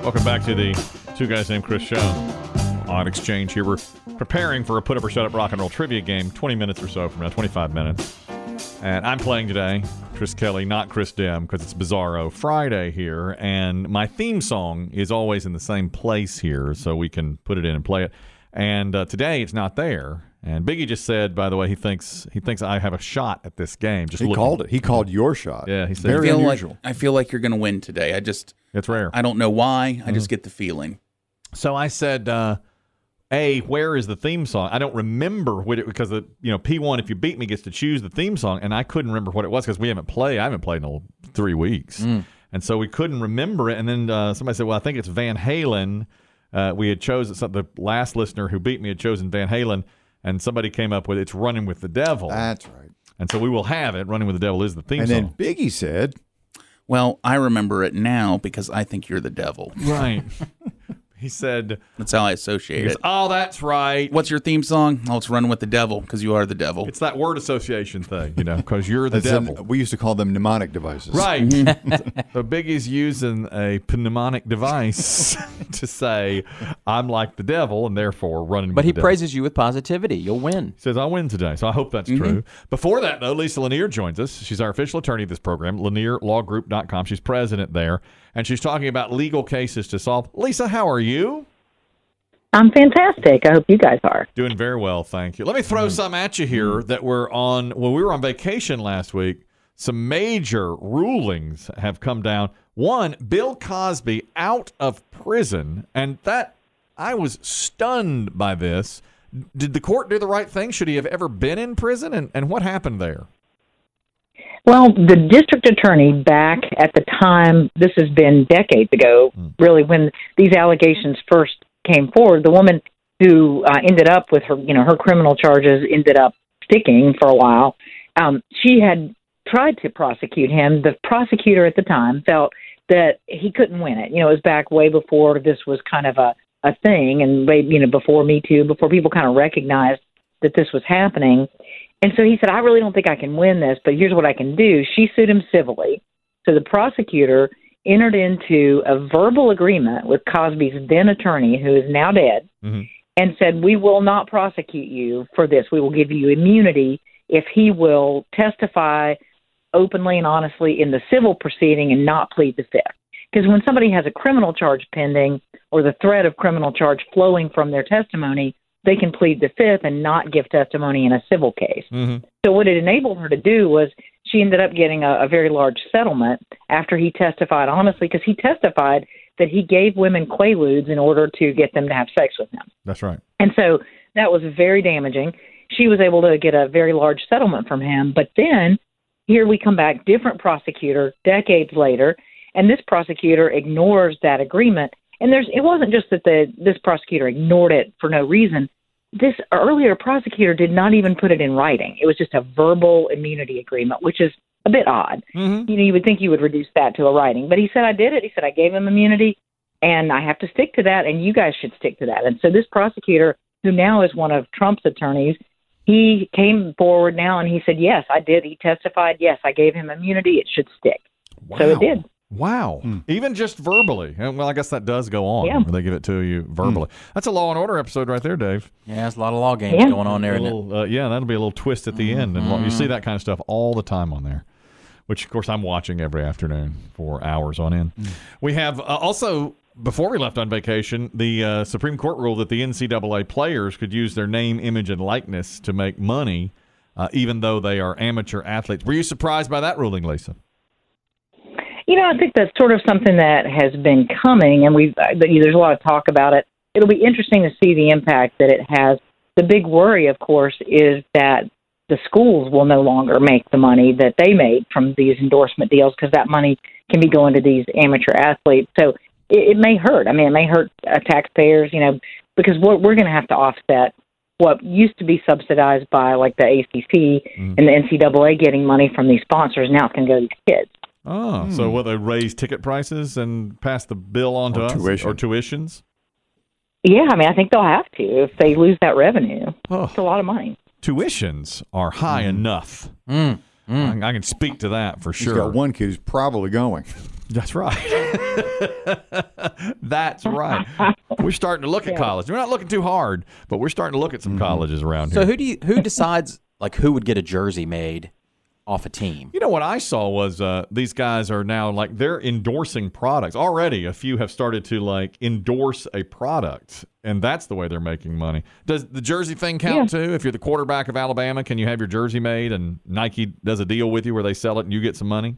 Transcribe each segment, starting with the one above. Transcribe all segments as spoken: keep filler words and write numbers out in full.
Welcome back to the Two Guys Named Chris show. On Exchange here. We're preparing for a Put Up or Shut Up rock and roll trivia game twenty minutes or so from now, twenty-five minutes. And I'm playing today, Chris Kelly, not Chris Dim, because it's Bizarro Friday here. And my theme song is always in the same place here, so we can put it in and play it. And uh, today it's not there. And Biggie just said, by the way, he thinks he thinks I have a shot at this game. Just he looking. called it. He called your shot. Yeah, he said very I feel unusual. Like, I feel like you're going to win today. I just it's rare. I don't know why. Mm-hmm. I just get the feeling. So I said, uh, A, where is the theme song? I don't remember what it because the you know P one, if you beat me, gets to choose the theme song, and I couldn't remember what it was because we haven't played. I haven't played in three weeks, mm. and so we couldn't remember it. And then uh, somebody said, "Well, I think it's Van Halen." Uh, we had chosen the last listener who beat me had chosen Van Halen, and somebody came up with "It's Running with the Devil." That's right. And so we will have it. "Running with the Devil" is the theme and song. And then Biggie said, "Well, I remember it now because I think you're the devil." Right. He said... That's how I associate goes, it. Oh, that's right. What's your theme song? Oh, it's Running with the Devil, because you are the devil. It's that word association thing, you know, because you're the As devil. in, we used to call them mnemonic devices. Right. So Biggie's using a mnemonic device to say, I'm like the devil, and therefore running with But he the devil. praises you with positivity. You'll win. He says, I'll win today. So I hope that's Mm-hmm. true. Before that, though, Lisa Lanier joins us. She's our official attorney of this program, lanier law group dot com. She's president there, and she's talking about legal cases to solve. Lisa, how are you? I'm fantastic. I hope you guys are. Doing very well, thank you. Let me throw some at you here that were on, when we were on vacation last week, some major rulings have come down. One, Bill Cosby out of prison, and that, I was stunned by this. Did the court do the right thing? Should he have ever been in prison? And, and what happened there? Well, the district attorney back at the time, this has been decades ago, mm. really, when these allegations first came forward, the woman who uh, ended up with her, you know, her criminal charges ended up sticking for a while. Um, she had tried to prosecute him. The prosecutor at the time felt that he couldn't win it. You know, it was back way before this was kind of a, a thing, and way, you know, before Me Too, before people kind of recognized that this was happening. And so he said, I really don't think I can win this, but here's what I can do. She sued him civilly. So the prosecutor entered into a verbal agreement with Cosby's then attorney, who is now dead, mm-hmm. and said, we will not prosecute you for this. We will give you immunity if he will testify openly and honestly in the civil proceeding and not plead the fifth. Because when somebody has a criminal charge pending or the threat of criminal charge flowing from their testimony, they can plead the fifth and not give testimony in a civil case. Mm-hmm. So what it enabled her to do was she ended up getting a, a very large settlement after he testified honestly, because he testified that he gave women Quaaludes in order to get them to have sex with him. That's right. And so that was very damaging. She was able to get a very large settlement from him. But then here we come back, different prosecutor, decades later, and this prosecutor ignores that agreement. And there's it wasn't just that the this prosecutor ignored it for no reason. This earlier prosecutor did not even put it in writing. It was just a verbal immunity agreement, which is a bit odd. Mm-hmm. You know, you would think you would reduce that to a writing. But he said, I did it. He said, I gave him immunity, and I have to stick to that, and you guys should stick to that. And so this prosecutor, who now is one of Trump's attorneys, he came forward now, and he said, yes, I did. He testified, yes, I gave him immunity. It should stick. Wow. So it did. Wow. Hmm. Even just verbally. Well, I guess that does go on yeah. when they give it to you verbally. Hmm. That's a Law and Order episode right there, Dave. Yeah, there's a lot of law games yeah. going on there, isn't little, it? Uh, yeah, that'll be a little twist at the mm-hmm. end. And you see that kind of stuff all the time on there, which, of course, I'm watching every afternoon for hours on end. Mm. We have uh, also, before we left on vacation, the uh, Supreme Court ruled that the N C double A players could use their name, image, and likeness to make money, uh, even though they are amateur athletes. Were you surprised by that ruling, Lisa? You know, I think that's sort of something that has been coming, and we've there's a lot of talk about it. It'll be interesting to see the impact that it has. The big worry, of course, is that the schools will no longer make the money that they made from these endorsement deals, because that money can be going to these amateur athletes. So it, it may hurt. I mean, it may hurt uh, taxpayers, you know, because we're, we're going to have to offset what used to be subsidized by, like, the A C C mm. and the N C double A getting money from these sponsors. Now it's going to go to these kids. Oh, hmm. So will they raise ticket prices and pass the bill on to or us? Tuition. Or tuitions? Yeah, I mean, I think they'll have to if they lose that revenue. Oh. It's a lot of money. Tuitions are high mm. enough. Mm. Mm. I, I can speak to that for sure. He's got one kid who's probably going. That's right. That's right. We're starting to look at college. We're not looking too hard, but we're starting to look at some mm-hmm. colleges around so here. So who do you, who decides like who would get a jersey made off a team? You know what I saw was uh, these guys are now like they're endorsing products already. A few have started to like endorse a product, and that's the way they're making money. Does the jersey thing count yeah. too? If you're the quarterback of Alabama, can you have your jersey made and Nike does a deal with you where they sell it and you get some money?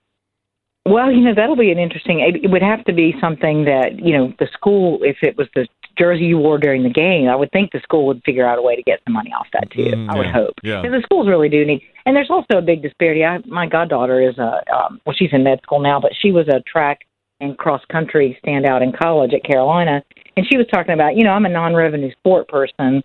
Well, you know, that'll be an interesting, it would have to be something that, you know, the school, if it was the jersey you wore during the game, I would think the school would figure out a way to get some money off that too. Mm, I yeah, would hope. Yeah. Because the schools really do need, and there's also a big disparity. I, my goddaughter is a, um, well, she's in med school now, but she was a track and cross country standout in college at Carolina. And she was talking about, you know, I'm a non-revenue sport person.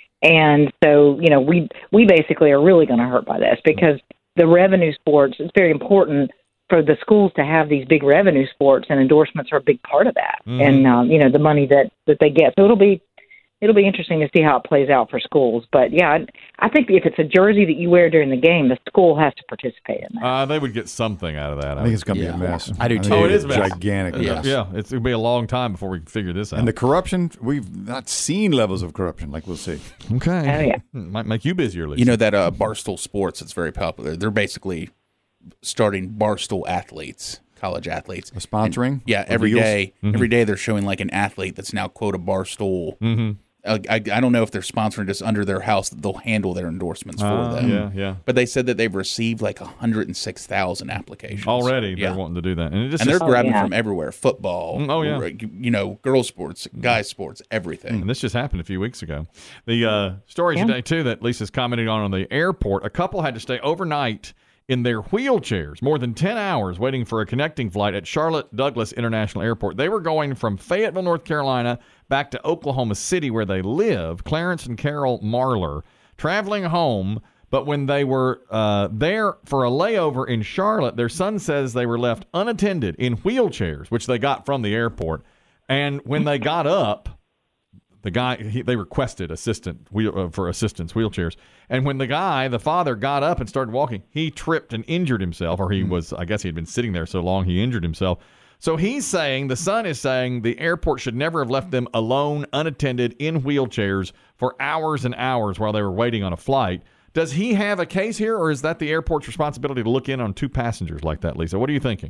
And so, you know, we, we basically are really going to hurt by this because the revenue sports, it's very important for the schools to have these big revenue sports, and endorsements are a big part of that. Mm-hmm. And um, you know, the money that, that they get. So it'll be it'll be interesting to see how it plays out for schools. But yeah, I, I think if it's a jersey that you wear during the game, the school has to participate in that. Uh, they would get something out of that. I, I think it's going to yeah. be a mess. I do too. Oh, it is a mess. Gigantic yeah. mess. Yeah, it's going to be a long time before we can figure this out. And the corruption, we've not seen levels of corruption like we'll see. Okay. Oh, yeah. Might make you busier, Lisa. You know that uh, Barstool Sports, it's very popular. They're basically starting Barstool athletes, college athletes. A sponsoring? And, yeah, every deals? day. Mm-hmm. Every day they're showing like an athlete that's now, quote, a Barstool. Mm-hmm. Uh, I, I don't know if they're sponsoring just under their house. They'll handle their endorsements for uh, them. Yeah, yeah. But they said that they've received like one hundred six thousand applications. Already yeah. they're wanting to do that. And, it just and they're just, grabbing oh, yeah. from everywhere. Football, oh, yeah. you know, girls sports, guys sports, everything. And this just happened a few weeks ago. The uh, story yeah. today, too, that Lisa's commenting on on the airport, a couple had to stay overnight in their wheelchairs, more than ten hours waiting for a connecting flight at Charlotte Douglas International Airport. They were going from Fayetteville, North Carolina, back to Oklahoma City, where they live, Clarence and Carol Marler, traveling home. But when they were uh, there for a layover in Charlotte, their son says they were left unattended in wheelchairs, which they got from the airport. And when they got up, the guy, he, they requested assistant wheel, uh, for assistance wheelchairs. And when the guy, the father, got up and started walking, he tripped and injured himself, or he was, I guess he had been sitting there so long he injured himself. So he's saying, the son is saying, the airport should never have left them alone, unattended, in wheelchairs for hours and hours while they were waiting on a flight. Does he have a case here, or is that the airport's responsibility to look in on two passengers like that, Lisa? What are you thinking?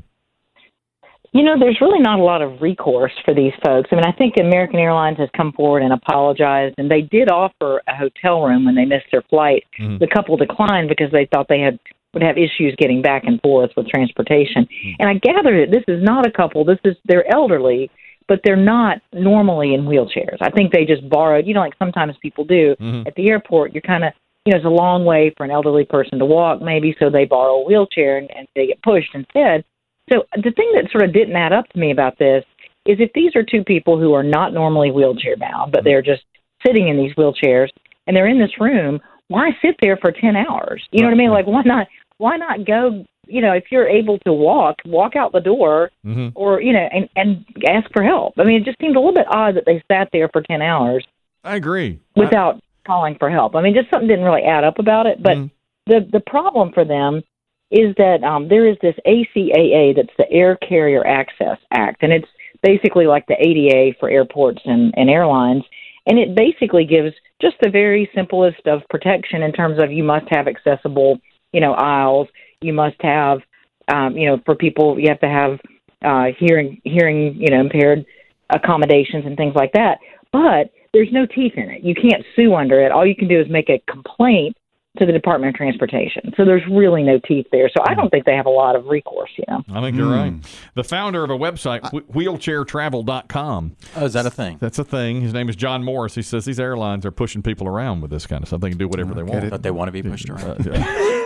You know, there's really not a lot of recourse for these folks. I mean, I think American Airlines has come forward and apologized, and they did offer a hotel room when they missed their flight. Mm-hmm. The couple declined because they thought they had would have issues getting back and forth with transportation. Mm-hmm. And I gather that this is not a couple. This is they're elderly, but they're not normally in wheelchairs. I think they just borrowed, you know, like sometimes people do. Mm-hmm. At the airport, you're kind of, you know, it's a long way for an elderly person to walk maybe, so they borrow a wheelchair and, and they get pushed instead. So the thing that sort of didn't add up to me about this is if these are two people who are not normally wheelchair bound, but they're just sitting in these wheelchairs and they're in this room, why sit there for ten hours? You know what I mean? Like, why not, why not go, you know, if you're able to walk, walk out the door mm-hmm. or, you know, and, and ask for help. I mean, it just seemed a little bit odd that they sat there for ten hours. I agree. Without I... calling for help. I mean, just something didn't really add up about it. But mm-hmm. the, the problem for them is that um, there is this A C A A, that's the Air Carrier Access Act, and it's basically like the A D A for airports and, and airlines, and it basically gives just the very simplest of protection in terms of you must have accessible, you know, aisles, you must have, um, you know, for people, you have to have uh, hearing, hearing, you know, impaired accommodations and things like that, but there's no teeth in it. You can't sue under it. All you can do is make a complaint to the Department of Transportation. So there's really no teeth there. So I don't think they have a lot of recourse, you know. I think you're mm. right. The founder of a website, wheelchair travel dot com. Oh, is that a thing? That's a thing. His name is John Morris. He says these airlines are pushing people around with this kind of stuff. They can do whatever they want. But they want to be pushed around. Uh, yeah.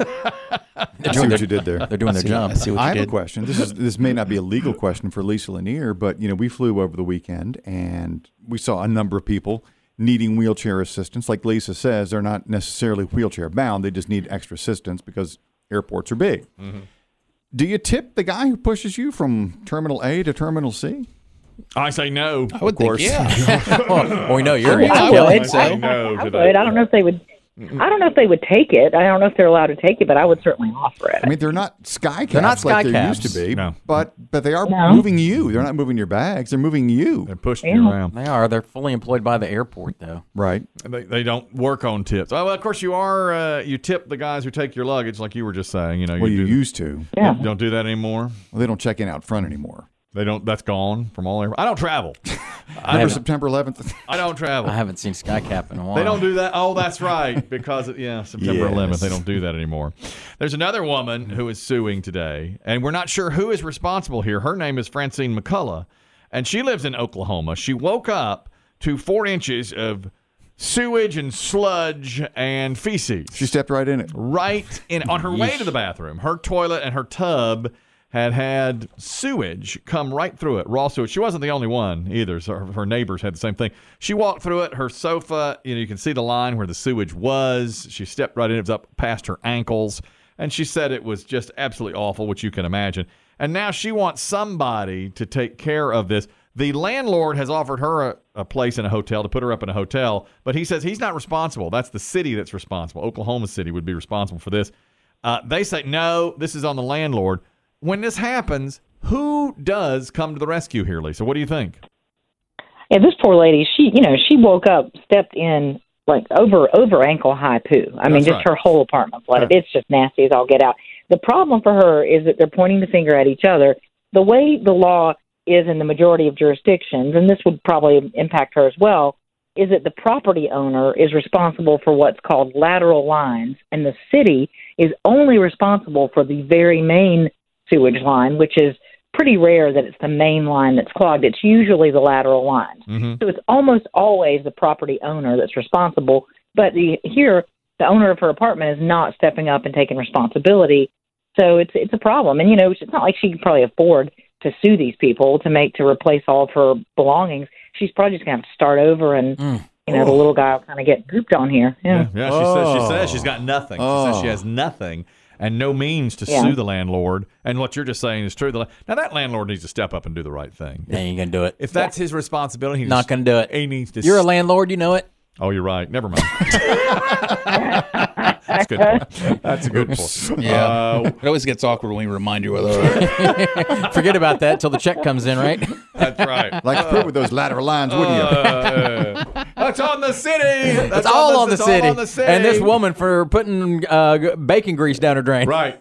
I see what you did there. They're doing their job. I, see what I you have did. a question. This is this may not be a legal question for Lisa Lanier, but you know, we flew over the weekend and we saw a number of people needing wheelchair assistance. Like Lisa says, they're not necessarily wheelchair bound. They just need extra assistance because airports are big. Mm-hmm. Do you tip the guy who pushes you from Terminal A to Terminal C? I say no. I would of course. Think, yeah. well, we know you're. I, I, I would. I say no I, I to would. that. I don't know if they would. I don't know if they would take it. I don't know if they're allowed to take it, but I would certainly offer it. I mean, they're not sky caps They're not sky like they caps. used to be, No. but but they are No. moving you. They're not moving your bags. They're moving you. They're pushing you Yeah. around. They are. They're fully employed by the airport, though. Right. They, they don't work on tips. Oh, well, of course, you are. Uh, you tip the guys who take your luggage, like you were just saying. You know, Well, you do, used to. Yeah. don't do that anymore. Well, they don't check in out front anymore. They don't. That's gone from all. I don't travel. I, After haven't- September eleventh. I don't travel. I haven't seen Skycap in a while. They don't do that. Oh, that's right. Because of, yeah, September Yes. eleventh, they don't do that anymore. There's another woman who is suing today, and we're not sure who is responsible here. Her name is Francine McCullough, and she lives in Oklahoma. She woke up to four inches of sewage and sludge and feces. She stepped right in it. right in on her way to the bathroom. Her toilet and her tub had had sewage come right through it, raw sewage. She wasn't the only one either. So her, her neighbors had the same thing. She walked through it. Her sofa, you know, you can see the line where the sewage was. She stepped right in. It was up past her ankles. And she said it was just absolutely awful, which you can imagine. And now she wants somebody to take care of this. The landlord has offered her a, a place in a hotel to put her up in a hotel, but he says he's not responsible. That's the city that's responsible. Oklahoma City would be responsible for this. Uh, they say, no, this is on the landlord. When this happens, who does come to the rescue here, Lisa? What do you think? Yeah, this poor lady, she, you know, she woke up, stepped in like over over ankle high poo. I mean, That's just right. her whole apartment flooded. It's just nasty as all get out. The problem for her is that they're pointing the finger at each other. The way the law is in the majority of jurisdictions, and this would probably impact her as well, is that the property owner is responsible for what's called lateral lines, and the city is only responsible for the very main sewage line, which is pretty rare that it's the main line that's clogged. It's usually the lateral lines. Mm-hmm. So it's almost always the property owner that's responsible. But the, here, the owner of her apartment is not stepping up and taking responsibility. So it's it's a problem. And, you know, it's not like she can probably afford to sue these people to make to replace all of her belongings. She's probably just going to have to start over and, Mm. you know, the little guy will kind of get pooped on here. Yeah. Yeah, she says she says she's got nothing. She says Oh. she has nothing and no means to Yeah. sue the landlord. And what you're just saying is true. The la- Now, that landlord needs to step up and do the right thing. They ain't going to do it. If that's his responsibility, he's Not going to do it. He needs to. You're a s- landlord, you know it. Oh, you're right. Never mind. That's a good point. That's a good point. Yeah. Uh, It always gets awkward when we remind you of that. Forget about that till the check comes in, right? that's right. Like to prove with those lateral lines, wouldn't you? Uh, that's on the city. That's It's all on the it's city. all on the city. And this woman for putting uh, g- bacon grease down her drain. Right.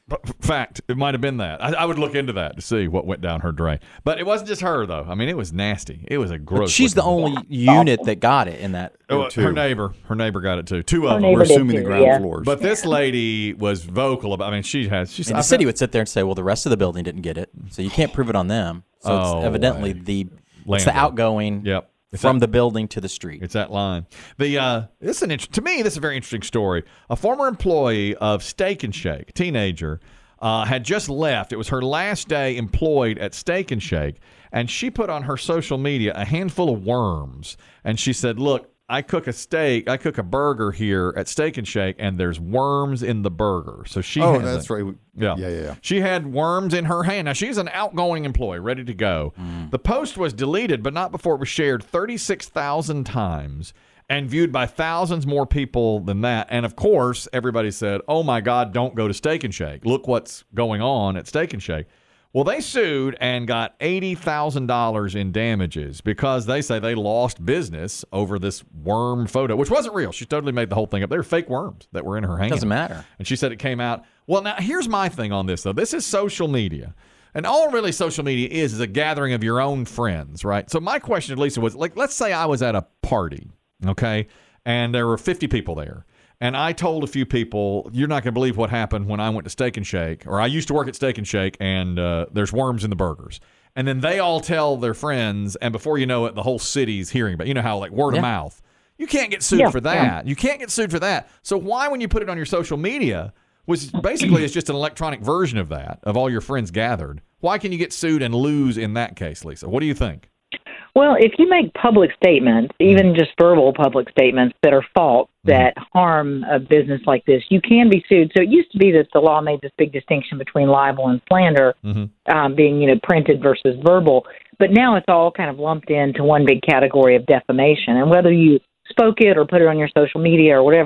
Fact, it might have been that. I, I would look into that to see what went down her drain. But it wasn't just her, though. I mean, it was nasty. It was a gross. But she's the looking- only unit that got it in that. Oh, Two. her neighbor. Her neighbor got it too. Two of Her them. neighbor We're did assuming the too, ground yeah. floors. But this lady was vocal about. I mean, she has. She's. And I the city bet- would sit there and say, well, the rest of the building didn't get it. So you can't prove it on them. So Oh, it's evidently right. the, it's Landlord. the outgoing Yep. It's from that- the building to the street. It's that line. The uh, this is an int- to me this is a very interesting story. A former employee of Steak and Shake, a teenager, uh, had just left. It was her last day employed at Steak and Shake, and she put on her social media a handful of worms, and she said, "Look, I cook a steak, I cook a burger here at Steak and Shake, and there's worms in the burger." So she oh, has that's a- right. Yeah. Yeah, yeah, yeah. She had worms in her hand. Now, she's an outgoing employee, ready to go. The post was deleted, but not before it was shared thirty-six thousand times and viewed by thousands more people than that. And, of course, everybody said, oh, my God, don't go to Steak and Shake. Look what's going on at Steak and Shake. Well, they sued and got eighty thousand dollars in damages because they say they lost business over this worm photo, which wasn't real. She totally made the whole thing up. They were fake worms that were in her hand. Doesn't matter. And she said it came out. Well, now, here's my thing on this, though. This is social media. And all really social media is is a gathering of your own friends, right? So my question to Lisa was, like, let's say I was at a party, okay, and there were fifty people there. And I told a few people, you're not going to believe what happened when I went to Steak and Shake, or I used to work at Steak and Shake, and uh, there's worms in the burgers. And then they all tell their friends, and before you know it, the whole city's hearing about it. You know how, like, word Yeah. of mouth. You can't get sued Yeah, for that. You can't get sued for that. So why, when you put it on your social media, which basically is just an electronic version of that, of all your friends gathered, why can you get sued and lose in that case, Lisa? What do you think? Well, if you make public statements, even just verbal public statements that are false, that harm a business like this, you can be sued. So it used to be that the law made this big distinction between libel and slander, Mm-hmm. um, being, you know, printed versus verbal. But now it's all kind of lumped into one big category of defamation. And whether you spoke it or put it on your social media or whatever,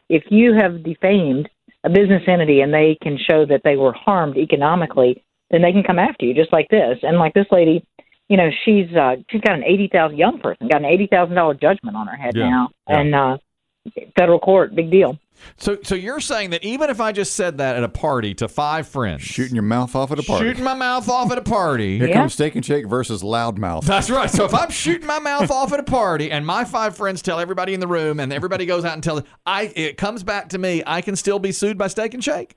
if you have defamed a business entity and they can show that they were harmed economically, then they can come after you, just like this. And like this lady, you know, she's uh, she's got an eighty thousand young person got an eighty thousand dollar judgment on her head Yeah. now, Yeah. and uh, federal court, big deal. So, so you're saying that even if I just said that at a party to five friends, Shooting your mouth off at a party. shooting my mouth off at a party. Here Yeah. comes Steak and Shake versus Loudmouth. That's right. So if I'm shooting my mouth off at a party and my five friends tell everybody in the room and everybody goes out and tells I it comes back to me, I can still be sued by Steak and Shake.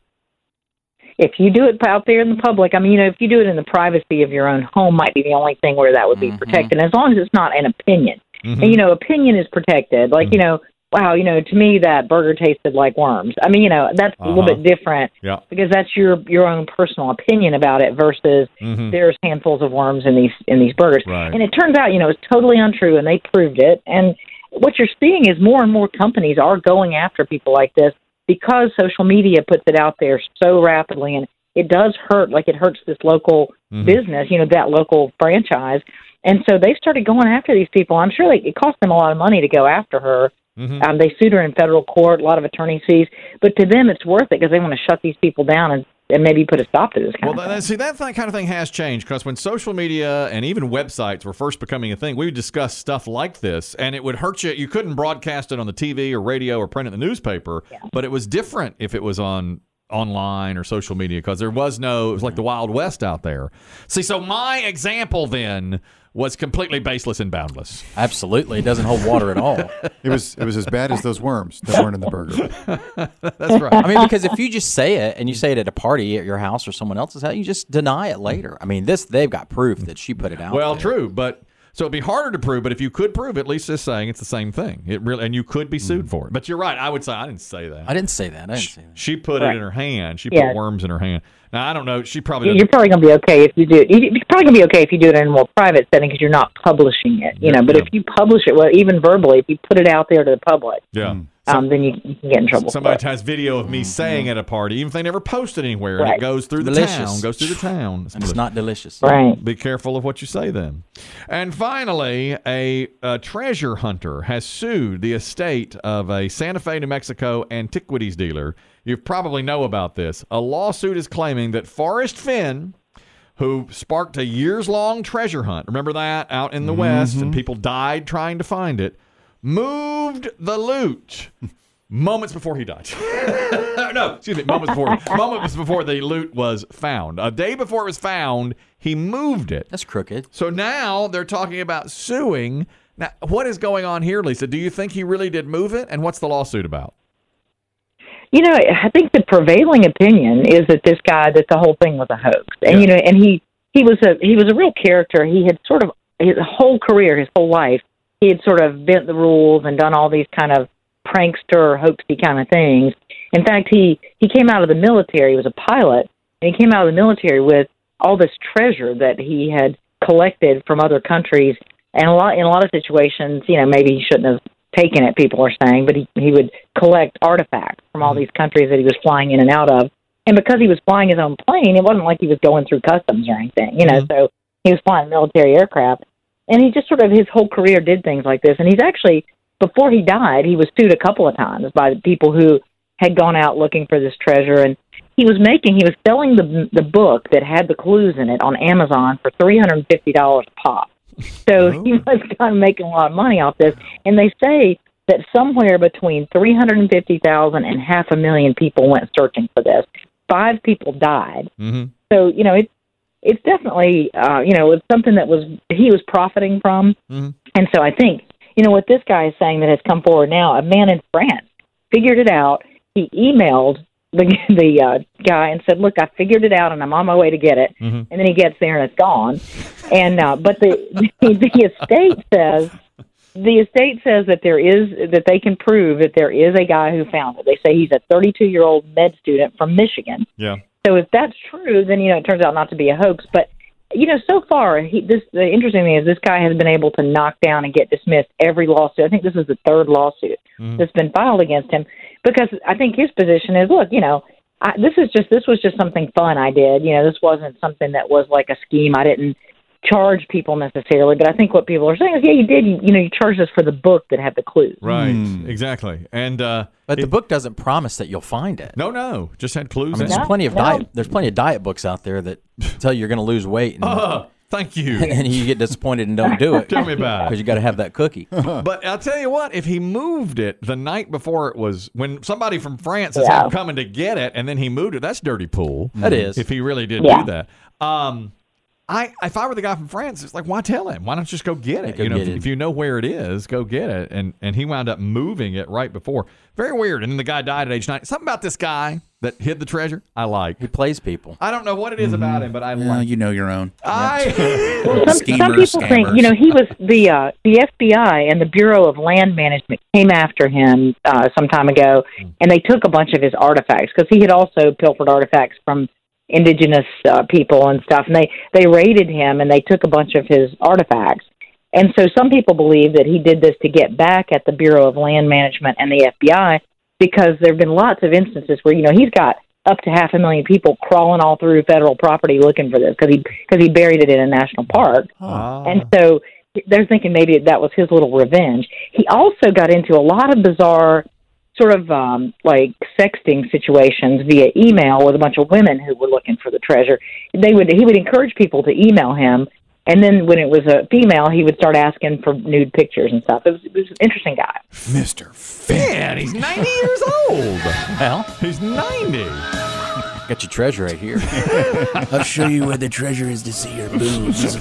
If you do it out there in the public, I mean, you know, if you do it in the privacy of your own home, might be the only thing where that would be Mm-hmm. protected, as long as it's not an opinion. Mhm. And, you know, opinion is protected. Like, Mm-hmm. you know, wow, you know, to me that burger tasted like worms. I mean, you know, that's a little Uh-huh. bit different Yeah. because that's your your own personal opinion about it versus Mhm. there's handfuls of worms in these in these burgers. Right. And it turns out, you know, it's totally untrue, and they proved it. And what you're seeing is more and more companies are going after people like this because social media puts it out there so rapidly, and it does hurt, like it hurts this local Mhm. business, you know, that local franchise. And so they started going after these people. I'm sure they, it cost them a lot of money to go after her. Mhm. Um, they sued her in federal court, a lot of attorney fees. But to them, it's worth it because they want to shut these people down and, and maybe put a stop to this kind Well, of that, thing. see, that th- kind of thing has changed because when social media and even websites were first becoming a thing, we would discuss stuff like this, and it would hurt you. You couldn't broadcast it on the T V or radio or print it in the newspaper, but it was different if it was on online or social media because there was no, it was like the Wild West out there. See, so my example then was completely baseless and boundless. Absolutely. It doesn't hold water at all. It was it was as bad as those worms that weren't in the burger. That's right. I mean, because if you just say it and you say it at a party at your house or someone else's house, you just deny it later. I mean, this they've got proof that she put it out. Well, there. true, but so it'd be harder to prove. But if you could prove, at least just saying it's the same thing. It really, and you could be sued for it. But you're right. I would say I didn't say that. I didn't say that. I didn't say that. She put Right. it in her hand. She Yeah. put worms in her hand. Now I don't know. She probably You're doesn't. probably going to be okay if you do it. You're probably going to be okay if you do it in a more private setting because you're not publishing it, you know. But Yeah. if you publish it, well, even verbally, if you put it out there to the public, Yeah. um, then you, you can get in trouble. for Somebody it. has video of me saying at a party, even if they never post it anywhere, and it Right. goes through the Delicious. town, goes through the town. It's And it's not delicious. Right. Be careful of what you say then. And finally, a, a treasure hunter has sued the estate of a Santa Fe, New Mexico antiquities dealer. You probably know about this. A lawsuit is claiming that Forrest Finn, who sparked a years-long treasure hunt, remember that, out in the West, and people died trying to find it, moved the loot moments before he died. No, excuse me, moments before, moments before the loot was found. A day before it was found, he moved it. That's crooked. So now they're talking about suing. Now, what is going on here, Lisa? Do you think he really did move it? And what's the lawsuit about? You know, I think the prevailing opinion is that this guy, that the whole thing was a hoax, and Yeah. you know, and he he was a he was a real character. He had sort of his whole career, his whole life, he had sort of bent the rules and done all these kind of prankster, hoaxy kind of things. In fact, he he came out of the military. He was a pilot, and he came out of the military with all this treasure that he had collected from other countries. And a lot in a lot of situations, you know, maybe he shouldn't have taken it, people are saying, but he, he would collect artifacts from all these countries that he was flying in and out of. And because he was flying his own plane, it wasn't like he was going through customs or anything, you know, Mm-hmm. so he was flying military aircraft. And he just sort of, his whole career did things like this. And he's actually, before he died, he was sued a couple of times by the people who had gone out looking for this treasure. And he was making, he was selling the the book that had the clues in it on Amazon for three hundred fifty dollars a pop. So he was kind of making a lot of money off this. And they say that somewhere between three hundred fifty thousand and half a million people went searching for this. Five people died. Mm-hmm. So, you know, it's it's definitely, uh, you know, it's something that was he was profiting from. Mm-hmm. And so I think, you know, what this guy is saying that has come forward now, a man in France figured it out. He emailed the the uh, guy and said, "Look, I figured it out, and I'm on my way to get it." Mm-hmm. And then he gets there, and it's gone. And uh, but the, the the estate says the estate says that there is that they can prove that there is a guy who found it. They say he's a thirty-two year old med student from Michigan. Yeah. So if that's true, then you know it turns out not to be a hoax. But you know, so far, he, this the interesting thing is this guy has been able to knock down and get dismissed every lawsuit. I think this is the third lawsuit Mhm. that's been filed against him because I think his position is, look, you know, I, this is just this was just something fun I did. You know, this wasn't something that was like a scheme. I didn't charge people necessarily, but I think what people are saying is, yeah, you did. You, you know, you charged us for the book that had the clues. Right, exactly. And uh, But it- the book doesn't promise that you'll find it. no, no, just had clues. I mean, in there's it. No, plenty of no. diet. There's plenty of diet books out there that tell you you're going to lose weight, and, Oh, thank you. and you get disappointed and don't do it. Tell me about it. Because you got to have that cookie. But I'll tell you what, if he moved it the night before it was, when somebody from France is Yeah. coming to get it, and then he moved it, that's dirty pool. That is. If he really did Yeah. do that. Um, I if I were the guy from France, it's like, why tell him? Why not just go get it? go you know, get if, it. if you know where it is, go get it. And and he wound up moving it right before. Very weird. And then the guy died at age nine. Something about this guy that hid the treasure, I like. He plays people. I don't know what it is about him, but I Well, like. you know your own. I Some, some Schemers, people think, scammers. you know, he was the uh, the F B I and the Bureau of Land Management came after him uh, some time ago, and they took a bunch of his artifacts because he had also pilfered artifacts from indigenous uh, people and stuff, and they they raided him and they took a bunch of his artifacts. And so some people believe that he did this to get back at the Bureau of Land Management and the F B I because there have been lots of instances where, you know, he's got up to half a million people crawling all through federal property looking for this because he because he buried it in a national park. Ah. And so they're thinking maybe that was his little revenge. He also got into a lot of bizarre sort of um, like sexting situations via email with a bunch of women who were looking for the treasure. They would he would encourage people to email him, and then when it was a female, he would start asking for nude pictures and stuff. It was, it was an interesting guy. Mister Man, he's ninety years old. Well, He's ninety. got your treasure right here. I'll show you where the treasure is to see your boobs.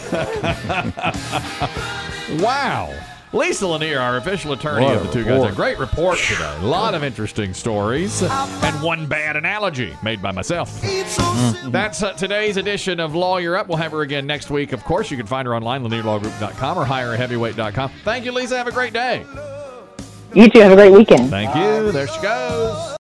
Wow. Lisa Lanier, our official attorney What of a the Two Guys. report. A great report today. A lot of interesting stories. And one bad analogy made by myself. That's uh, today's edition of Lawyer Up. We'll have her again next week. Of course, you can find her online, lanier law group dot com or hire a heavyweight dot com. Thank you, Lisa. Have a great day. You two have a great weekend. Thank you. There she goes.